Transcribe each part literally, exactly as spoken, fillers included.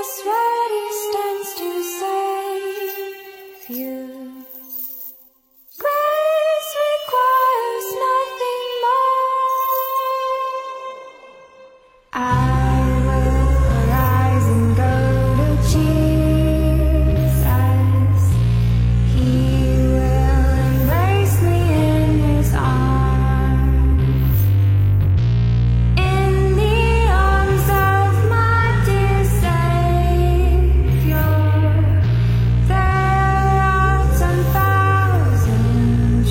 just what he stands to save you. Grace requires nothing more. I will rise and go to Jesus. He will embrace me in his arms. In the arms of my dear Savior, there are ten thousand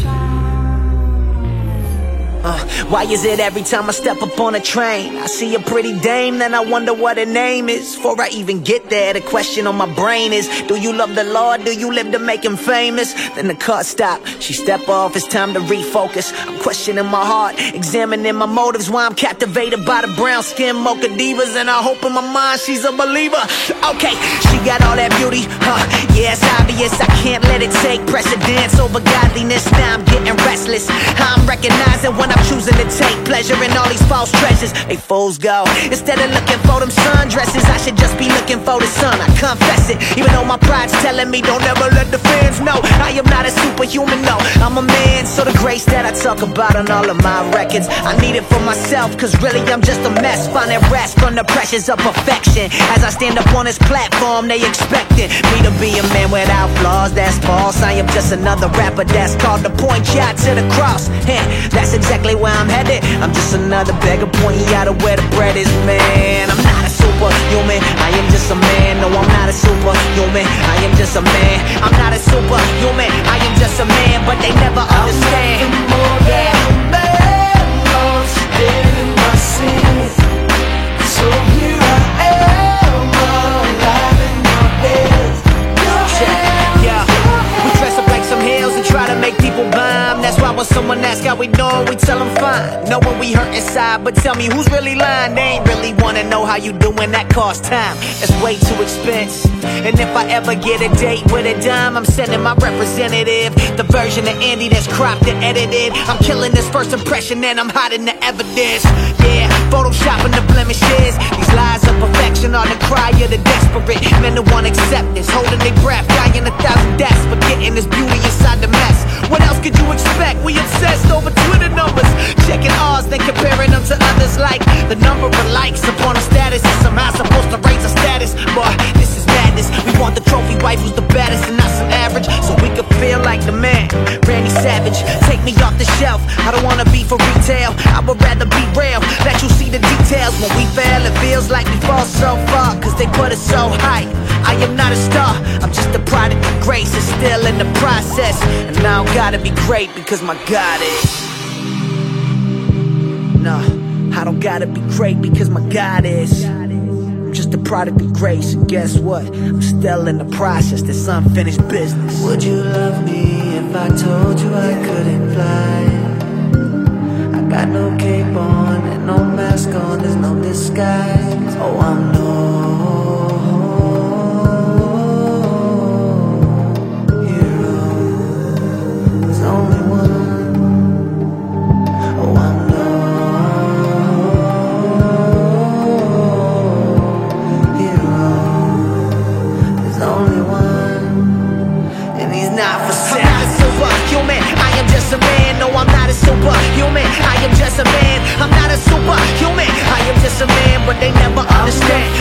charms. Uh, why is it every time I step up on a train, I see a pretty dame, then I wonder what her name is? Before I even get there, the question on my brain is, do you love the Lord? Do you live to make him famous? Then the car stop, she step off, it's time to refocus. I'm questioning my heart, examining my motives, why I'm captivated by the brown skin mocha divas, and I hope in my mind she's a believer. Okay, she got all that beauty, huh? Yeah, it's obvious, I can't let it take precedence over godliness. Now I'm getting restless, I'm recognizing when I'm choosing to take pleasure in all these false treasures. They fools go, instead of looking for them sundresses, I should just be looking for the sun. I confess it, even though my pride's telling me don't ever let the fans know I am not a superhuman, no, I'm a man. So the grace that I talk about on all of my records, I need it for myself, cause really I'm just a mess, finding rest from the pressures of perfection. As I stand up on this platform, they expecting me to be a man without flaws. That's false, I am just another rapper that's called to point you out to the cross. Yeah, that's exactly where I'm headed. I'm just another beggar pointing you out of where the bread is, man. I'm not a superhuman, I am just a man. No, I'm not a superhuman, I am just a man. I'm not a superhuman, I am just a man, but they never understand. I'm nothing more than a man, lost in my sins. So here I am, alive in your hands. Your hands, Yeah, we dress up like some hills and try to make people bomb. That's why when someone asks how we doing, we tell them fine. Knowing we hurt inside, but tell me who's really lying. They ain't really wanna know how you doing, that costs time. It's way too expensive. And if I ever get a date with a dime, I'm sending my representative, the version of Andy that's cropped and edited. I'm killing this first impression and I'm hiding the evidence. Yeah, photoshopping the blemishes. These lies of perfection are the cry of the desperate. Men who want acceptance, holding their breath, dying a thousand deaths, forgetting this beauty inside the mess. What else could you expect? We obsessed over Twitter numbers, checking ours, then comparing them to others. Like the number of likes upon a status is somehow supposed to raise a status. Boy, this is madness. We want the trophy wife who's the baddest and not some average, so we could feel like the man, Randy Savage. Take me off the shelf, I don't wanna be for retail, I would rather be real, let you see the details. When we fail, it feels like we fall so far, cause they put us so high. I am not a star, I'm just a product of grace, and still in the process. And I don't gotta be great because my God is. No, I don't gotta be great because my God is. I'm just a product of grace, and guess what? I'm still in the process, this unfinished business. would you love me if I told you I couldn't fly? I got no cape on and no mask on, there's no disguise. Oh, I'm no hero, there's only one. Oh, I'm no hero, there's only one, and he's not for sale. I'm not a superhuman, I am just a man. No, I'm not a superhuman, I am just a man. I'm not a superhuman, I am just a man, but they never understand.